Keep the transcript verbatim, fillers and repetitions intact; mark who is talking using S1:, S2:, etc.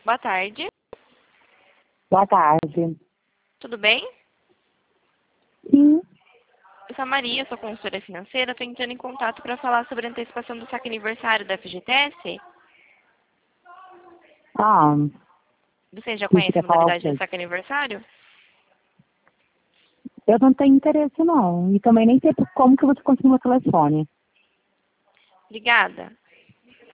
S1: Boa tarde.
S2: Boa tarde.
S1: Tudo bem?
S2: Sim.
S1: Eu sou a Maria, sou consultora financeira. Estou entrando em contato para falar sobre a antecipação do saque aniversário da F G T S.
S2: Ah,
S1: Você já
S2: você
S1: conhece a
S2: quer falar o
S1: modalidade
S2: quê?
S1: do saque aniversário?
S2: Eu não tenho interesse, não. E também nem sei como que você conseguiu meu telefone.
S1: Obrigada.